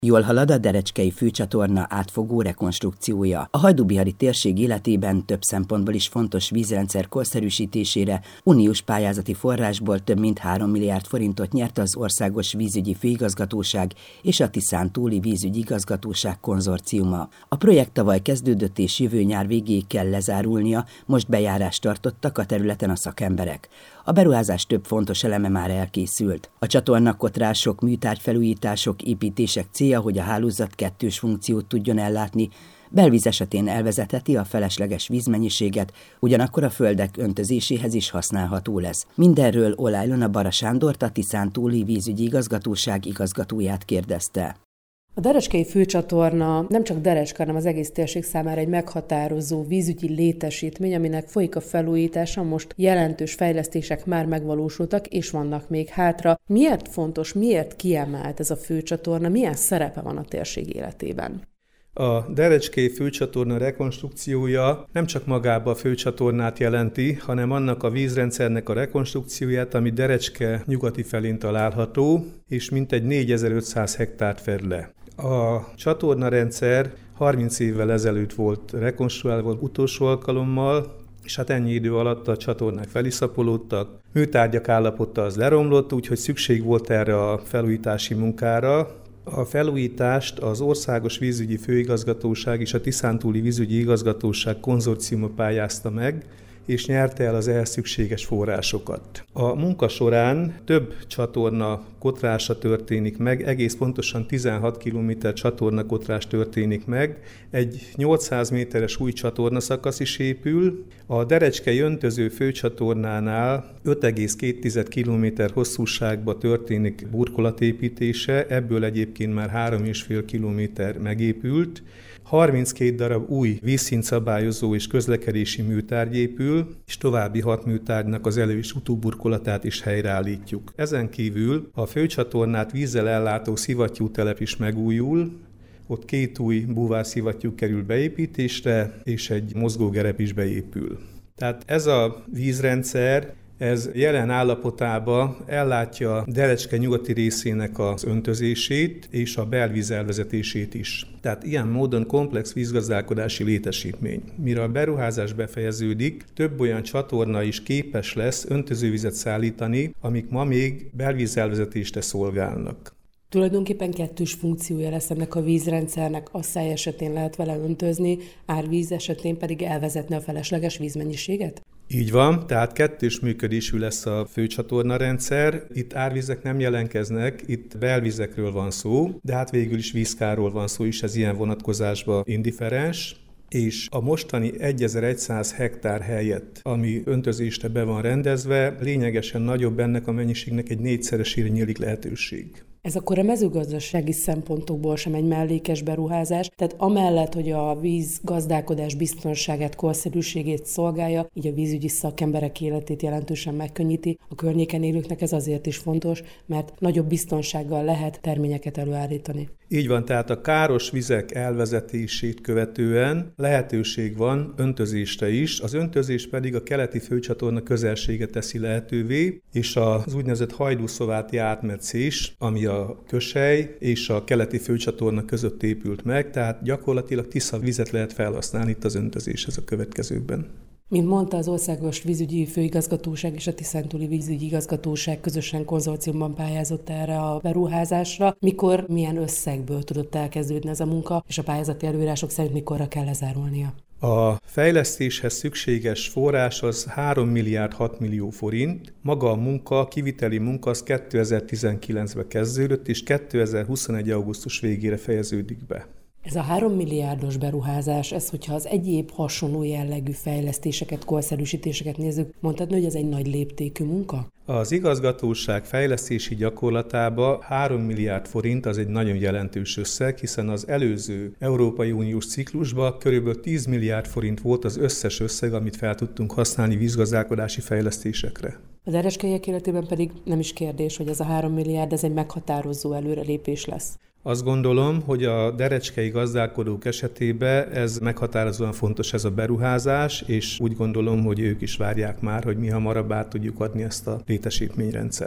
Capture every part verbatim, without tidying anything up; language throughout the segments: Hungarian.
Jól halad a Derecskei főcsatorna átfogó rekonstrukciója. A hajdúbihari térség életében több szempontból is fontos vízrendszer korszerűsítésére uniós pályázati forrásból több mint három milliárd forintot nyert az Országos Vízügyi Főigazgatóság és a Tiszántúli Vízügyi Igazgatóság konzorciuma. A projekt tavaly kezdődött és jövő nyár végéig kell lezárulnia, most bejárást tartottak a területen a szakemberek. A beruházás több fontos eleme már elkészült. A csatornakotrások, műtárgyfelújítások, építések célja, hogy a hálózat kettős funkciót tudjon ellátni, belvíz esetén elvezetheti a felesleges vízmennyiséget, ugyanakkor a földek öntözéséhez is használható lesz. Mindenről Oláh Ilona Bara Sándort, a Tiszántúli Vízügyi Igazgatóság igazgatóját kérdezte. A Derecskei főcsatorna nem csak Derecska, hanem az egész térség számára egy meghatározó vízügyi létesítmény, aminek folyik a felújítása, most jelentős fejlesztések már megvalósultak, és vannak még hátra. Miért fontos, miért kiemelt ez a főcsatorna, milyen szerepe van a térség életében? A Derecskei főcsatorna rekonstrukciója nem csak magába a főcsatornát jelenti, hanem annak a vízrendszernek a rekonstrukcióját, ami Derecske nyugati felén található, és mintegy négyezer-ötszáz hektárt fed le. A csatornarendszer harminc évvel ezelőtt volt rekonstruálva utolsó alkalommal, és hát ennyi idő alatt a csatornák feliszapolódtak, műtárgyak állapota az leromlott, úgyhogy szükség volt erre a felújítási munkára. A felújítást az Országos Vízügyi Főigazgatóság és a Tiszántúli Vízügyi Igazgatóság konzorciuma pályázta meg, és nyerte el az ehhez szükséges forrásokat. A munka során több csatorna kotrása történik meg, egész pontosan tizenhat kilométer csatornakotrás történik meg, egy nyolcszáz méteres új csatornaszakasz is épül, a Derecskei öntöző főcsatornánál öt egész két kilométer hosszúságba történik burkolatépítése, ebből egyébként már három egész öt kilométer megépült, harminckét darab új vízszintszabályozó és közlekedési műtárgy épül, és további hat műtárgynak az elő- és utóburkolatát is helyreállítjuk. Ezen kívül a főcsatornát vízzel ellátó szivattyútelep is megújul, ott két új búvárszivattyú kerül beépítésre, és egy mozgógerep is beépül. Tehát ez a vízrendszer, ez jelen állapotában ellátja Derecske nyugati részének az öntözését és a belvíz elvezetését is. Tehát ilyen módon komplex vízgazdálkodási létesítmény. Mire a beruházás befejeződik, több olyan csatorna is képes lesz öntözővizet szállítani, amik ma még belvíz elvezetésre szolgálnak. Tulajdonképpen kettős funkciója lesz ennek a vízrendszernek, asszály esetén lehet vele öntözni, árvíz esetén pedig elvezetni a felesleges vízmennyiséget? Így van, tehát kettős működésű lesz a főcsatornarendszer. Itt árvizek nem jelentkeznek, itt belvizekről van szó, de hát végül is vízkárról van szó, és ez ilyen vonatkozásban indifferens. És a mostani egyezer-száz hektár helyett, ami öntözésre be van rendezve, lényegesen nagyobb ennek a mennyiségnek egy négyszeresére nyílik lehetőség. Ez akkor a mezőgazdasági szempontokból sem egy mellékes beruházás, tehát amellett, hogy a vízgazdálkodás biztonságát, korszerűségét szolgálja, így a vízügyi szakemberek életét jelentősen megkönnyíti, a környéken élőknek ez azért is fontos, mert nagyobb biztonsággal lehet terményeket előállítani. Így van, tehát a káros vizek elvezetését követően lehetőség van öntözésre is, az öntözés pedig a keleti főcsatorna közelsége teszi lehetővé, és az úgynevezett hajdúszováti átmetszés, ami a Kösely és a keleti főcsatorna között épült meg, tehát gyakorlatilag tiszta vizet lehet felhasználni itt az öntözéshez a következőkben. Mint mondta, az Országos Vízügyi Főigazgatóság és a Tiszántúli Vízügyi Igazgatóság közösen konzorciumban pályázott erre a beruházásra. Mikor, milyen összegből tudott elkezdődni ez a munka, és a pályázati előírások szerint mikorra kell lezárulnia? A fejlesztéshez szükséges forrás az három milliárd hat millió forint. Maga a munka, a kiviteli munka az kétezer-tizenkilencben kezdődött, és kétezer-huszonegy augusztus végére fejeződik be. Ez a három milliárdos beruházás, ez, hogyha az egyéb hasonló jellegű fejlesztéseket, korszerűsítéseket nézzük, mondhatni, hogy ez egy nagy léptékű munka? Az igazgatóság fejlesztési gyakorlatában három milliárd forint az egy nagyon jelentős összeg, hiszen az előző Európai Uniós ciklusban körülbelül tíz milliárd forint volt az összes összeg, amit fel tudtunk használni vízgazdálkodási fejlesztésekre. Az derecskeiek életében pedig nem is kérdés, hogy ez a három milliárd, ez egy meghatározó előrelépés lesz. Azt gondolom, hogy a derecskei gazdálkodók esetében ez meghatározóan fontos ez a beruházás, és úgy gondolom, hogy ők is várják már, hogy mi hamarabb át tudjuk adni ezt a létesítményrendszert.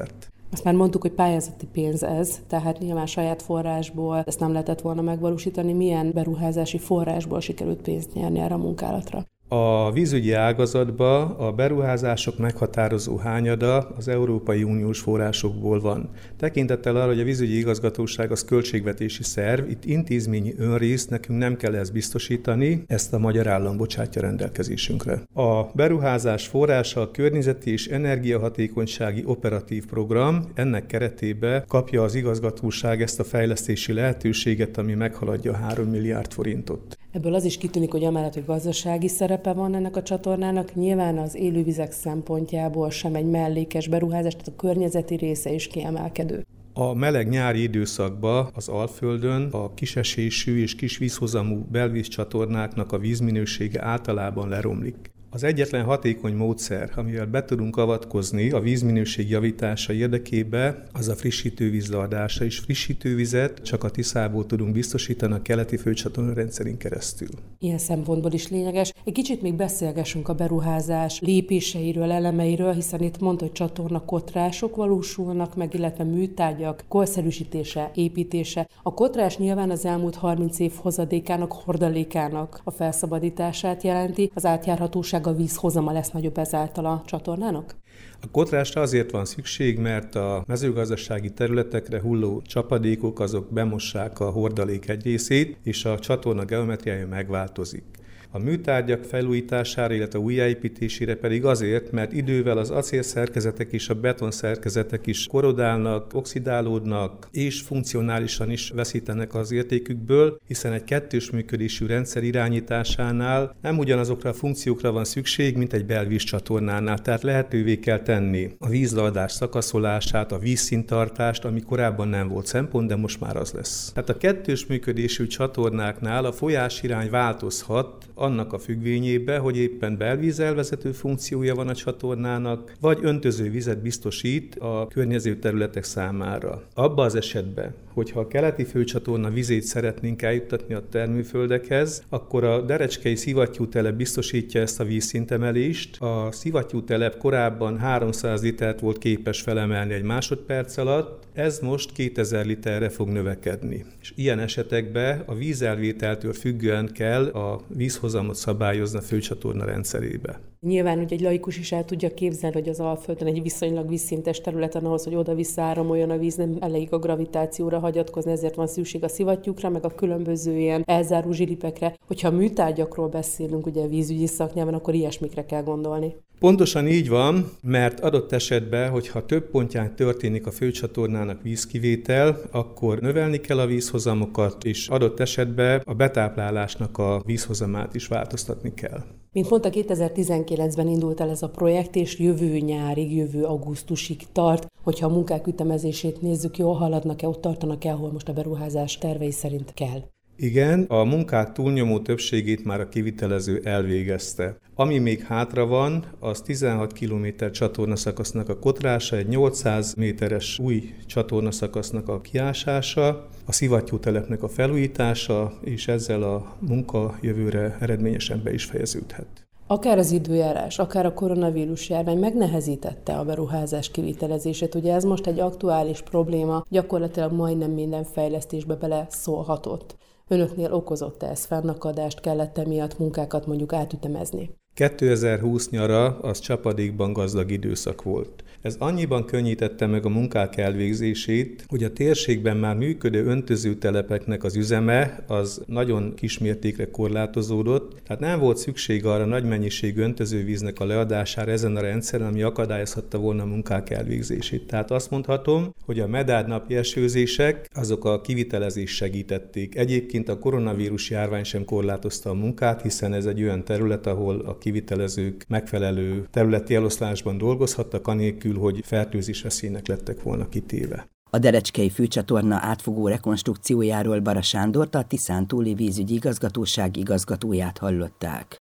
Azt már mondtuk, hogy pályázati pénz ez, tehát nyilván saját forrásból ezt nem lehetett volna megvalósítani. Milyen beruházási forrásból sikerült pénzt nyerni erre a munkálatra? A vízügyi ágazatba a beruházások meghatározó hányada az Európai Uniós forrásokból van. Tekintettel arra, hogy a vízügyi igazgatóság az költségvetési szerv, itt intézményi önrészt nekünk nem kell ezt biztosítani, ezt a magyar állam bocsátja rendelkezésünkre. A beruházás forrása a környezeti és energiahatékonysági operatív program, ennek keretében kapja az igazgatóság ezt a fejlesztési lehetőséget, ami meghaladja három milliárd forintot. Ebből az is kitűnik, hogy amellett, hogy gazdasági szerepe van ennek a csatornának, nyilván az élővizek szempontjából sem egy mellékes beruházás, tehát a környezeti része is kiemelkedő. A meleg nyári időszakban az Alföldön a kisesésű és kis vízhozamú belvízcsatornáknak a vízminősége általában leromlik. Az egyetlen hatékony módszer, amivel be tudunk avatkozni a vízminőség javítása érdekébe, az a frissítővíz leadása, és frissítővizet csak a Tiszából tudunk biztosítani a keleti főcsatorna rendszerén keresztül. Ilyen szempontból is lényeges. Egy kicsit még beszélgessünk a beruházás lépéseiről, elemeiről, hiszen itt mondta, hogy csatornakotrások valósulnak meg, illetve műtárgyak korszerűsítése, építése. A kotrás nyilván az elmúlt harminc év hozadékának, hordalékának a felszabadítását jelenti, az átjárhatóság a vízhozama lesz nagyobb ezáltal a csatornának? A kotrásra azért van szükség, mert a mezőgazdasági területekre hulló csapadékok azok bemossák a hordalék egy részét, és a csatorna geometriája megváltozik. A műtárgyak felújítására, illetve újjáépítésére pedig azért, mert idővel az acélszerkezetek és a betonszerkezetek is korodálnak, oxidálódnak, és funkcionálisan is veszítenek az értékükből, hiszen egy kettős működésű rendszer irányításánál nem ugyanazokra a funkciókra van szükség, mint egy belvízcsatornánál. Tehát lehetővé kell tenni a vízleadás szakaszolását, a vízszinttartást, ami korábban nem volt szempont, de most már az lesz. Tehát a kettős működésű csatornáknál a folyásirány változhat, annak a függvényében, hogy éppen belvízelvezető funkciója van a csatornának, vagy öntöző vizet biztosít a környező területek számára. Abba az esetben, hogyha a keleti főcsatorna vizét szeretnénk eljuttatni a termőföldekhez, akkor a derecskei szivattyútelep biztosítja ezt a vízszintemelést. A szivattyútelep korábban háromszáz litert volt képes felemelni egy másodperc alatt, ez most kétezer literre fog növekedni. És ilyen esetekben a vízelvételtől függően kell a vízhozamot szabályozni a főcsatorna rendszerébe. Nyilván, hogy egy laikus is el tudja képzelni, hogy az Alföldön egy viszonylag vízszintes területen ahhoz, hogy oda-vissza áramoljon a víz, nem elég a gravitációra hagyatkozni, ezért van szükség a szivattyúkra, meg a különböző ilyen elzáró zsilipekre. Hogyha műtárgyakról beszélünk, ugye a vízügyi szaknyelven, akkor ilyesmikre kell gondolni. Pontosan így van, mert adott esetben, hogyha több pontján történik a főcsatornának vízkivétel, akkor növelni kell a vízhozamokat, és adott esetben a betáplálásnak a vízhozamát is változtatni kell. Mint mondta, kétezer-tizenkilencben indult el ez a projekt, és jövő nyárig, jövő augusztusig tart. Hogyha a munkák ütemezését nézzük, jól haladnak-e, ott tartanak-e, ahol most a beruházás tervei szerint kell? Igen, a munkák túlnyomó többségét már a kivitelező elvégezte. Ami még hátra van, az tizenhat kilométer csatornaszakasznak a kotrása, egy nyolcszáz méteres új csatornaszakasznak a kiásása, a szivattyútelepnek a felújítása, és ezzel a munka jövőre eredményesen be is fejeződhet. Akár az időjárás, akár a koronavírus járvány megnehezítette a beruházás kivitelezését. Ugye ez most egy aktuális probléma, gyakorlatilag majdnem minden fejlesztésbe bele szólhatott. Önöknél okozott-e ez fennakadást, kellett emiatt munkákat mondjuk átütemezni? kétezer-húsz nyara az csapadékban gazdag időszak volt. Ez annyiban könnyítette meg a munkák elvégzését, hogy a térségben már működő öntözőtelepeknek az üzeme az nagyon kismértékre korlátozódott, tehát nem volt szükség arra nagy mennyiségű öntözővíznek a leadására ezen a rendszeren, ami akadályozhatta volna a munkák elvégzését. Tehát azt mondhatom, hogy a medárnapi esőzések azok a kivitelezést segítették. Egyébként a koronavírus járvány sem korlátozta a munkát, hiszen ez egy olyan terület, ahol a kivitelezők megfelelő területi eloszlásban dolgozhattak, anélkül, hogy fertőzés veszélynek lettek volna kitéve. A Derecskei főcsatorna átfogó rekonstrukciójáról Bara Sándort, a Tiszántúli vízügyi igazgatóság igazgatóját hallották.